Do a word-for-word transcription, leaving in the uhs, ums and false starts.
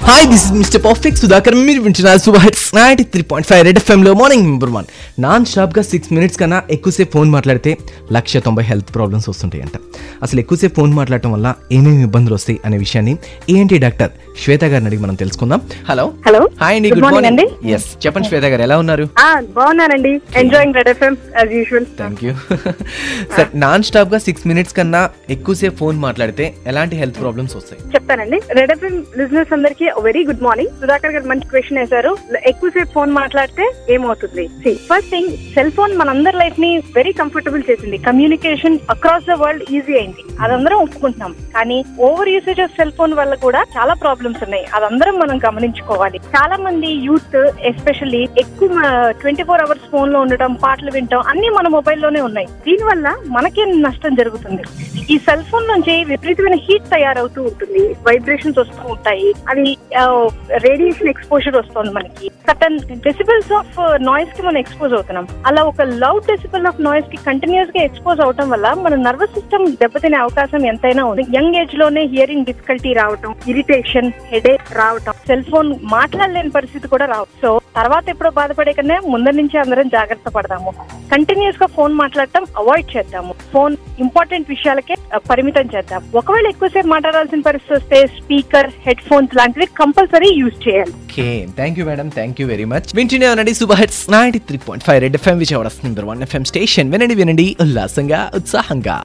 Hi this is mister perfect Sudhakar. మీరు వింటున్నారు super hits ninety three point five red ఎఫ్ఎంలో morning number one. నాన్ స్టాప్గా సిక్స్ మినిట్స్ కన్నా ఎక్కువసేపు ఫోన్ మాట్లాడితే లక్ష తొంభై హెల్త్ ప్రాబ్లమ్స్ వస్తుంటాయంట. అసలు ఎక్కువసేపు ఫోన్ మాట్లాడటం వల్ల ఏమేమి ఇబ్బందులు వస్తాయి అనే విషయాన్ని ఏంటి డాక్టర్ శ్వేత గారిని అడిగి మనం తెలుసుకుందాం. హలో హలో హాయ్ అండి, గుడ్ మార్నింగ్. ఎస్ చెప్పండి శ్వేత గారు, ఎలా ఉన్నారు? బాగున్నానండి, enjoying red FM as usual. Thank you. Sir, nonstop గా సిక్స్ మినిట్స్ కన్నా ఎక్కువసేపు ఫోన్ మాట్లాడితే ఎలాంటి హెల్త్ ప్రాబ్లమ్స్ వస్తాయి? చెప్తానండి. రెడ్ ఎఫ్ఎం లిజనర్స్ అందరికి వెరీ గుడ్ మార్నింగ్. సుధాకర్ గారు మంచి క్వశ్చన్ వేశారు. ఎక్కువసేపు ఫోన్ మాట్లాడితే ఏమవుతుంది? ఫస్ట్ థింగ్, సెల్ ఫోన్ మనందరి లైఫ్ ని వెరీ కంఫర్టబుల్ చేసింది. Communication across the world easy అయింది, అదందరం ఒప్పుకుంటున్నాం. కానీ over usage of cell phone వల్ల కూడా చాలా ప్రాబ్లమ్స్ ఉన్నాయి, అదందరం మనం గమనించుకోవాలి. చాలా మంది యూత్ ఎస్పెషల్లీ ఎక్కువ ట్వంటీ ఫోర్ అవర్స్ ఫోన్ లో ఉండటం, పాటలు వినటం అన్ని మన మొబైల్లోనే ఉన్నాయి. దీని వల్ల మనకేం నష్టం జరుగుతుంది? ఈ సెల్ ఫోన్ నుంచి విపరీతమైన హీట్ తయారవుతూ ఉంటుంది, వైబ్రేషన్స్ వస్తూ ఉంటాయి, అది రేడియేషన్ ఎక్స్పోజర్ వస్తుంది. మనకి సర్టన్ డెసిబుల్స్ ఆఫ్ నాయిస్ కి మనం ఎక్స్పోజ్ అవుతున్నాం. అలా ఒక లౌడ్ డెసిబుల్ ఆఫ్ నాయిస్ కి కంటిన్యూస్ గా ఎక్స్పోజ్ అవటం వల్ల మన నర్వస్ సిస్టమ్ దెబ్బతినే అవకాశం ఎంతైనా ఉంది. యంగ్ ఏజ్ లోనే హియరింగ్ డిఫికల్టీ రావటం, ఇరిటేషన్, హెడేక్ రావటం, సెల్ ఫోన్ మాట్లాడలేని పరిస్థితి కూడా రావు. సో తర్వాత ఎప్పుడో బాధపడే కన్నా ముందర నుంచి అందరం జాగ్రత్త పడదాము. కంటిన్యూస్ గా ఫోన్ మాట్లాడటం అవాయిడ్ చేద్దాము. ఫోన్ ఇంపార్టెంట్ విషయాలకే పరిమితం చేద్దాం. ఒకవేళ ఎక్కువసేపు మాట్లాడాల్సిన పరిస్థితి వస్తే స్పీకర్, హెడ్ ఫోన్స్ లాంటివి కంపల్సరీ యూజ్ చేయాలి. Okay, thank you madam, thank you very much. వింటూనే ఉండండి super hits ninety three point five red FM, Vijayawada number one FM station. వినండి వినండి ఉల్లాసంగా, ఉత్సాహంగా.